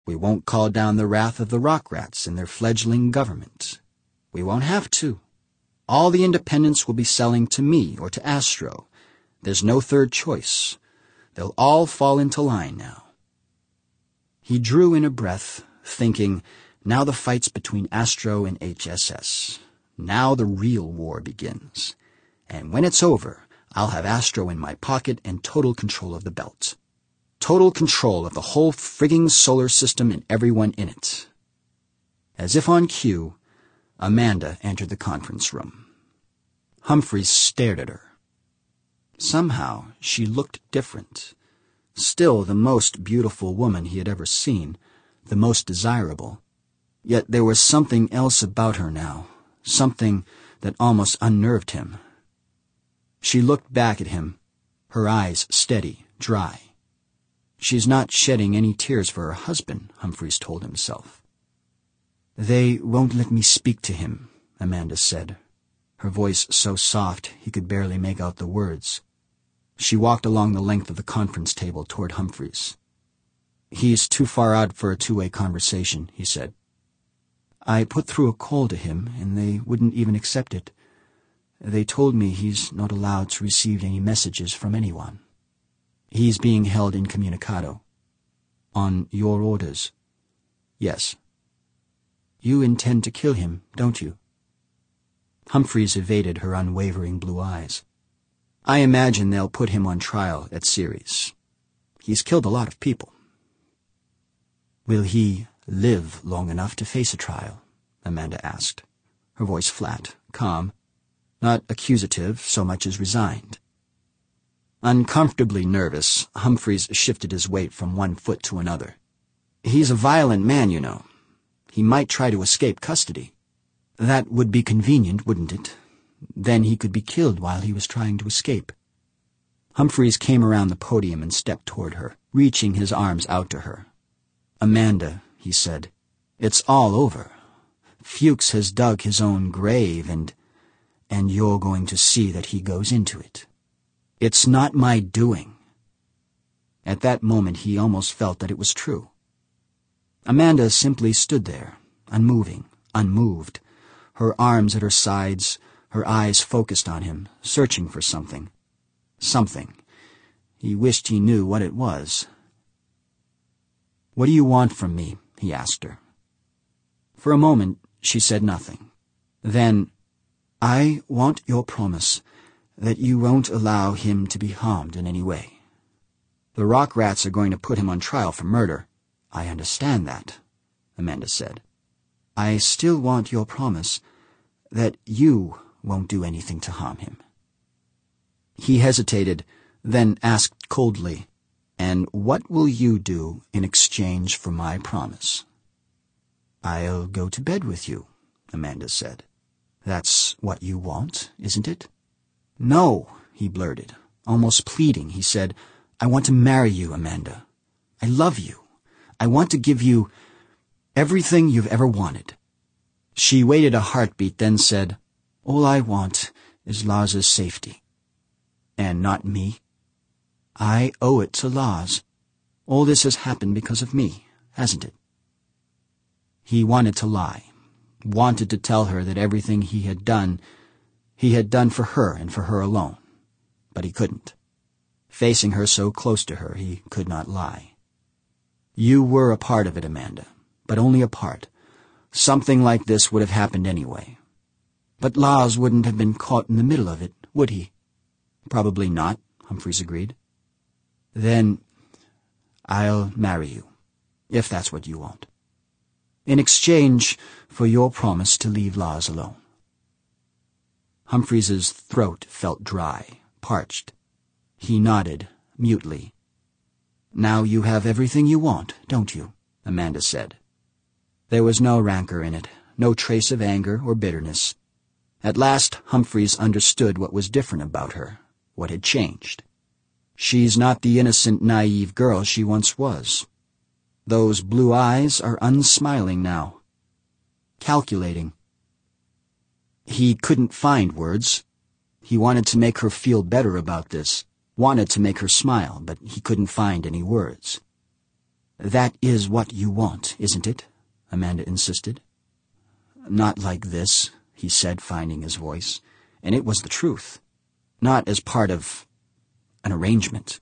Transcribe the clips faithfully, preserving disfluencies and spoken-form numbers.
We won't call down the wrath of the rock rats and their fledgling government. We won't have to. All the independents will be selling to me or to Astro. There's no third choice. They'll all fall into line now. He drew in a breath, thinking, now the fight's between Astro and H S S. Now the real war begins. And when it's over, I'll have Astro in my pocket and total control of the belt. Total control of the whole frigging solar system and everyone in it. As if on cue, Amanda entered the conference room. Humphreys stared at her. Somehow, she looked different. Still the most beautiful woman he had ever seen, the most desirable. Yet there was something else about her now, something that almost unnerved him. She looked back at him, her eyes steady, dry. She's not shedding any tears for her husband, Humphreys told himself. They won't let me speak to him, Amanda said, her voice so soft he could barely make out the words. She walked along the length of the conference table toward Humphreys. He's too far out for a two-way conversation, he said. I put through a call to him, and they wouldn't even accept it. They told me he's not allowed to receive any messages from anyone. He's being held incommunicado. On your orders. Yes. You intend to kill him, don't you? Humphreys evaded her unwavering blue eyes. I imagine they'll put him on trial at Ceres. He's killed a lot of people. Will he live long enough to face a trial? Amanda asked, her voice flat, calm, not accusative so much as resigned. Uncomfortably nervous, Humphreys shifted his weight from one foot to another. He's a violent man, you know. He might try to escape custody. That would be convenient, wouldn't it? Then he could be killed while he was trying to escape. Humphreys came around the podium and stepped toward her, reaching his arms out to her. Amanda, he said, it's all over. Fuchs has dug his own grave, and... and you're going to see that he goes into it. It's not my doing. At that moment he almost felt that it was true. Amanda simply stood there, unmoving, unmoved, her arms at her sides, her eyes focused on him, searching for something. Something. He wished he knew what it was. What do you want from me? He asked her. For a moment she said nothing. Then, I want your promise that you won't allow him to be harmed in any way. The rock rats are going to put him on trial for murder. I understand that, Amanda said. I still want your promise that you won't do anything to harm him. He hesitated, then asked coldly, And what will you do in exchange for my promise? I'll go to bed with you, Amanda said. That's what you want, isn't it? No, he blurted, almost pleading. He said, I want to marry you, Amanda. I love you. I want to give you everything you've ever wanted. She waited a heartbeat, then said, All I want is Laz's safety. And not me. I owe it to Laz. All this has happened because of me, hasn't it? He wanted to lie, wanted to tell her that everything he had done, he had done for her and for her alone. But he couldn't. Facing her so close to her, he could not lie. You were a part of it, Amanda, but only a part. Something like this would have happened anyway. But Laz wouldn't have been caught in the middle of it, would he? Probably not, Humphreys agreed. Then I'll marry you, if that's what you want. In exchange for your promise to leave Laz alone. Humphreys's throat felt dry, parched. He nodded, mutely. Now you have everything you want, don't you? Amanda said. There was no rancor in it, no trace of anger or bitterness. At last Humphreys understood what was different about her, what had changed. She's not the innocent, naive girl she once was. Those blue eyes are unsmiling now. Calculating. He couldn't find words. He wanted to make her feel better about this, wanted to make her smile, but he couldn't find any words. That is what you want, isn't it? Amanda insisted. Not like this, he said, finding his voice, and it was the truth. Not as part of an arrangement.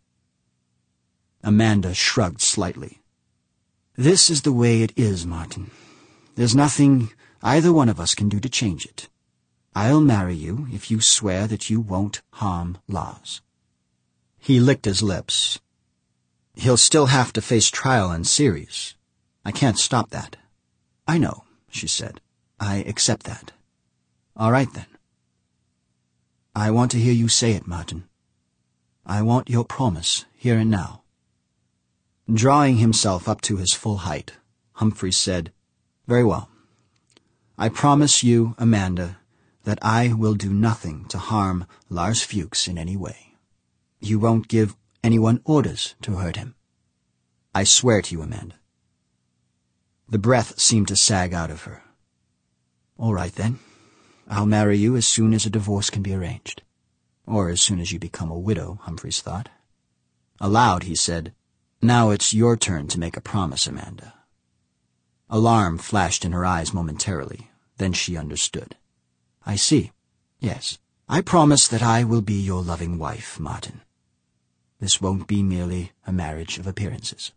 Amanda shrugged slightly. This is the way it is, Martin. There's nothing either one of us can do to change it. I'll marry you if you swear that you won't harm Lars. He licked his lips. He'll still have to face trial in Ceres. I can't stop that. I know, she said. I accept that. All right, then. I want to hear you say it, Martin. I want your promise, here and now. Drawing himself up to his full height, Humphreys said, Very well. I promise you, Amanda, that I will do nothing to harm Lars Fuchs in any way. You won't give anyone orders to hurt him. I swear to you, Amanda. The breath seemed to sag out of her. All right, then. I'll marry you as soon as a divorce can be arranged. Or as soon as you become a widow, Humphreys thought. Aloud, he said, Now it's your turn to make a promise, Amanda. Alarm flashed in her eyes momentarily. Then she understood. I see. Yes. I promise that I will be your loving wife, Martin. This won't be merely a marriage of appearances.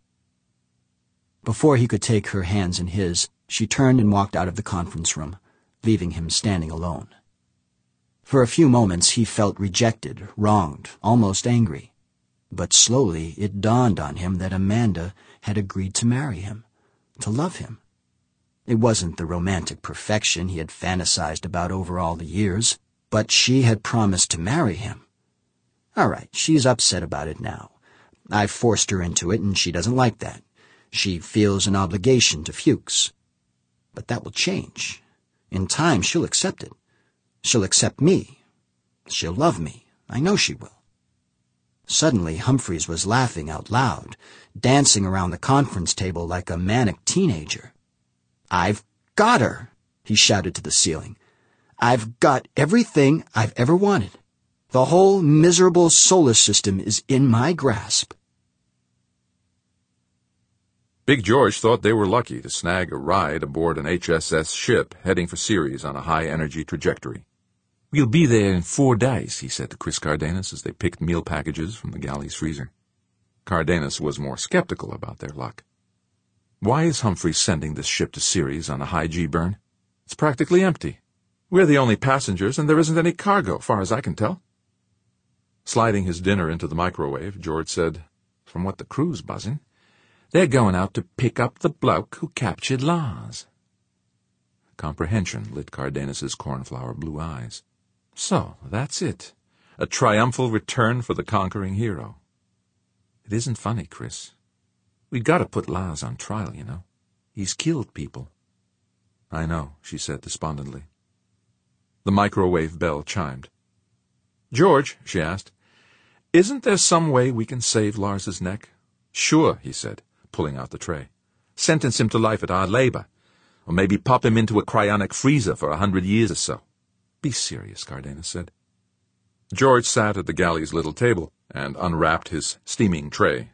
Before he could take her hands in his, she turned and walked out of the conference room, leaving him standing alone. For a few moments he felt rejected, wronged, almost angry. But slowly it dawned on him that Amanda had agreed to marry him, to love him. It wasn't the romantic perfection he had fantasized about over all the years, but she had promised to marry him. All right, she's upset about it now. I've forced her into it, and she doesn't like that. She feels an obligation to Fuchs. But that will change. In time, she'll accept it. She'll accept me. She'll love me. I know she will. Suddenly, Humphreys was laughing out loud, dancing around the conference table like a manic teenager. I've got her, he shouted to the ceiling. I've got everything I've ever wanted. The whole miserable solar system is in my grasp. Big George thought they were lucky to snag a ride aboard an H S S ship heading for Ceres on a high-energy trajectory. We'll be there in four days, he said to Chris Cardenas as they picked meal packages from the galley's freezer. Cardenas was more skeptical about their luck. Why is Humphreys sending this ship to Ceres on a high-G burn? It's practically empty. We're the only passengers, and there isn't any cargo, far as I can tell. Sliding his dinner into the microwave, George said, From what the crew's buzzing, they're going out to pick up the bloke who captured Lars. Comprehension lit Cardenas's cornflower blue eyes. So, that's it. A triumphal return for the conquering hero. It isn't funny, Chris. We've got to put Lars on trial, you know. He's killed people. I know, she said despondently. The microwave bell chimed. George, she asked, isn't there some way we can save Lars's neck? Sure, he said, pulling out the tray. Sentence him to life at our labor, or maybe pop him into a cryonic freezer for a hundred years or so. Be serious, Cardenas said. George sat at the galley's little table and unwrapped his steaming tray.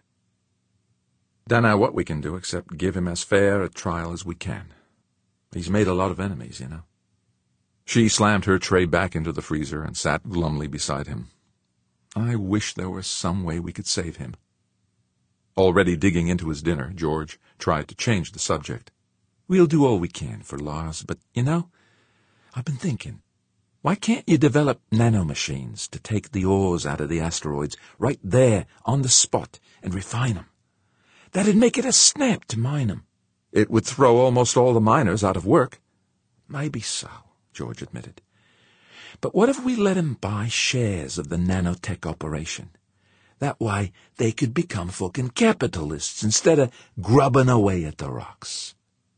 Dunno what we can do except give him as fair a trial as we can. He's made a lot of enemies, you know. She slammed her tray back into the freezer and sat glumly beside him. I wish there were some way we could save him. Already digging into his dinner, George tried to change the subject. We'll do all we can for Lars, but, you know, I've been thinking, why can't you develop nanomachines to take the ores out of the asteroids right there on the spot and refine them? That'd make it a snap to mine them. It would throw almost all the miners out of work. Maybe so, George admitted. But what if we let him buy shares of the nanotech operation? That way they could become fucking capitalists instead of grubbing away at the rocks.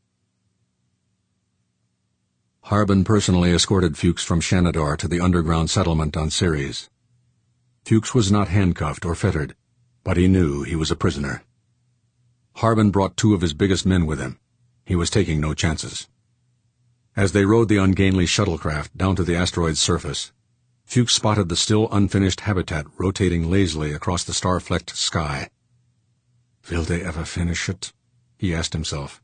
Harbin personally escorted Fuchs from Shanador to the underground settlement on Ceres. Fuchs was not handcuffed or fettered, but he knew he was a prisoner. Harbin brought two of his biggest men with him. He was taking no chances. As they rode the ungainly shuttlecraft down to the asteroid's surface, Fuchs spotted the still unfinished habitat rotating lazily across the star-flecked sky. Will they ever finish it? he asked himself.